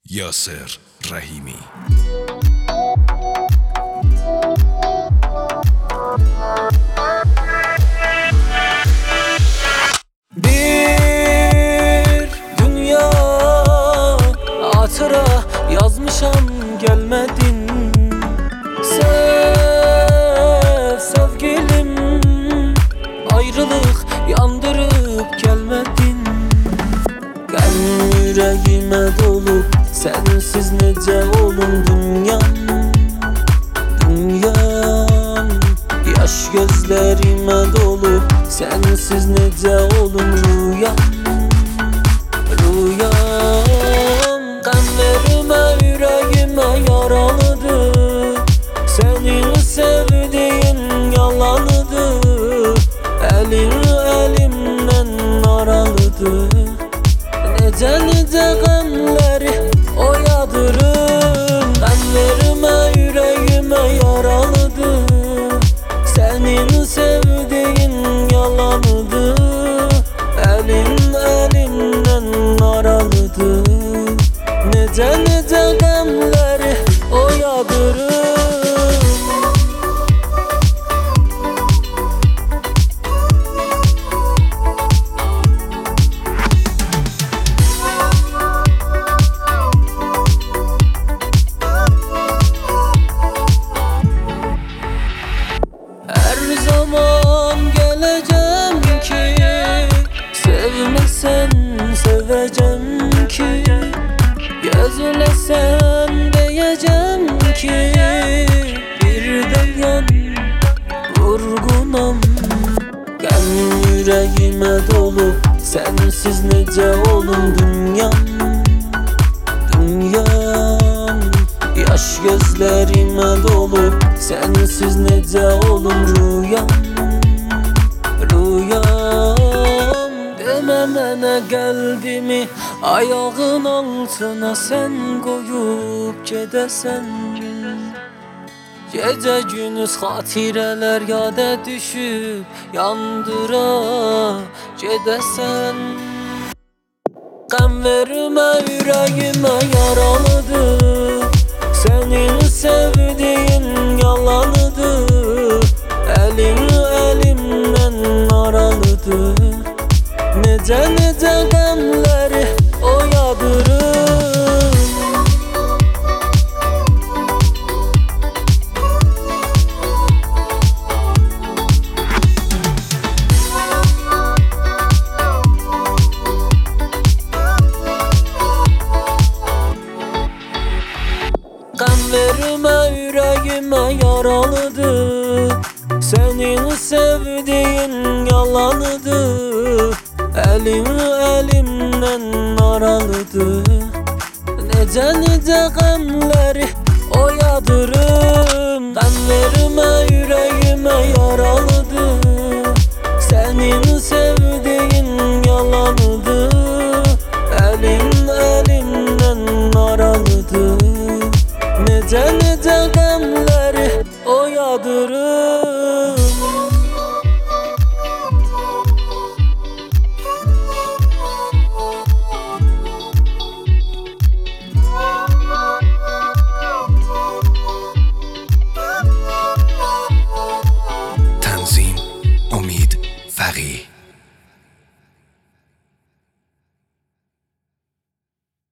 Yasir Rahimi. Bir dünya hatıra yazmışam, gelmedin. Sev sevgilim, ayrılık yandırıp gelmedin. Qəm yüreğime dolup sensiz nece olum dünyam, dünyam. Yaş gözlerime dolup sensiz nece olum rüyam, rüyam. Qənlərime yüreğime yaralıdır, senin sevdiğin yalanıdır. Elin elimden aralıdır, nece nece qəmləri oyadırım. Qənlərime yüreğime yaralıdır, senin sevdiğin yalanıdır. Elin elimden aralıdır, nece nece qəmləri oyadırım. Her zaman geleceğim ki, sevmesen seveceğim ki, gözlesen diyeceğim ki, bir de yan vurgunam. Qəm yüreğime dolup sensiz nece olum dünyam, dünyam. Yaş gözlerime dolup sensiz nece olum rüyam, rüyam. Deme mənə qəlbimi ayağın altına sen koyup gedəsən. Gece gündüz xatirələr yada düşüb yandıra gedəsən. Qəm vermə yüreğime yaralıdır, senin sevdiğin yalanıdır. Elin elimden aralıdır, nece nece qəmləri oyadırım. Qəm vermə yüreğime yaralıdır, senin sevdiğin yalanıdır. Elin elimden aralıdır, nece nece qəmləri